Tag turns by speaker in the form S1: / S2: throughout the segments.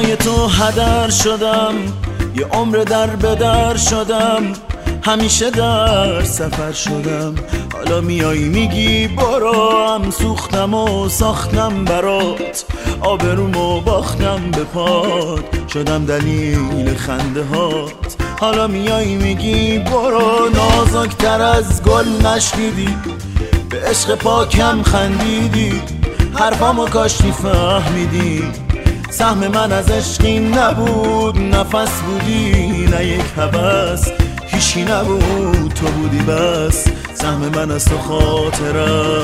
S1: پای تو هدر شدم، یه عمر در به در شدم، همیشه در سفر شدم. حالا میایی میگی برو، هم سوختم و ساختم برات، آبرومو باختم به پات، شدم دلیل خنده هات. حالا میایی میگی برو، نازکتر از گل نشنیدی، به عشق پاکم خندیدی، حرفامو کاش میفهمیدی. سهم من از عشقی نبود، نفس بودی نه یک هوس، هیچی نبود تو بودی بس. سهم من از تو خاطر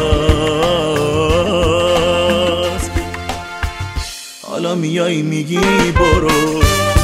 S1: است. حالا میایی میگی برو.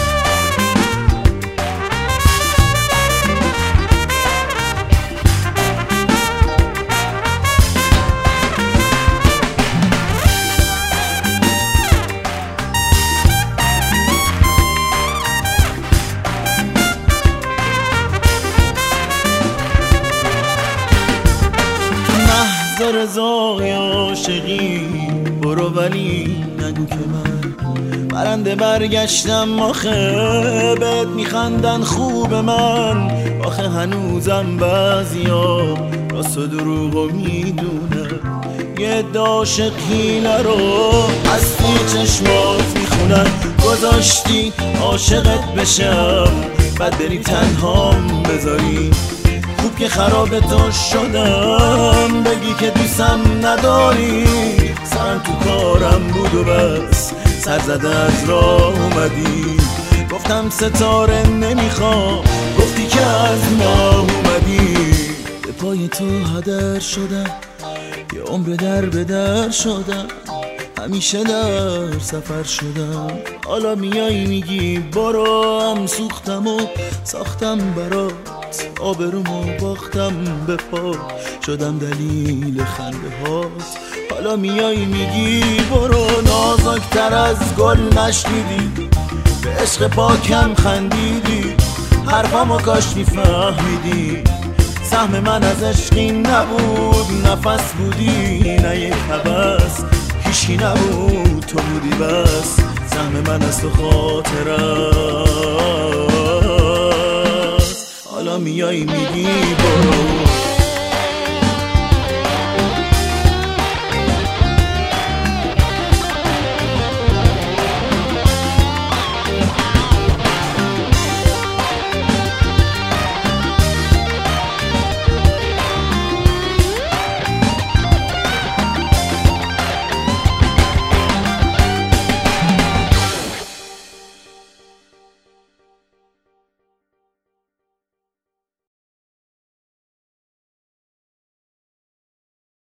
S1: رضای عاشقی برو، ولی نگو که من برنده برگشتم. آخه بهت میخندن خوب من، آخه هنوزم بعضیا راست و دروغو میدونن. یه عاشق حیله رو از توی چشمات میخونن، گذاشتی عاشقت بشم بعد بری تنهام بذاری. خوب که خراب تو شدم، بگی که دوستم نداری. سرم تو کارم بود و بس، سر زده از راه اومدی. گفتم ستاره نمیخوام، گفتی که از ما اومدی. به پای تو هدر شدم، یه عمر در به در شدم، همیشه در سفر شدم. حالا میایی میگی برو، هم سوختم و ساختم برات، آبرومو باختم به پا، شدم دلیل خنده هات. حالا میایی میگی برو، نازکتر از گل نشنیدی، به عشق پاکم خندیدی، حرفامو کاش میفهمیدی. سهم من از عشقی نبود، نفس بودی نه یک هوس، هیچی نبود تو بودی بس. سهم من از تو خاطر است. حالا میایی میگی برو.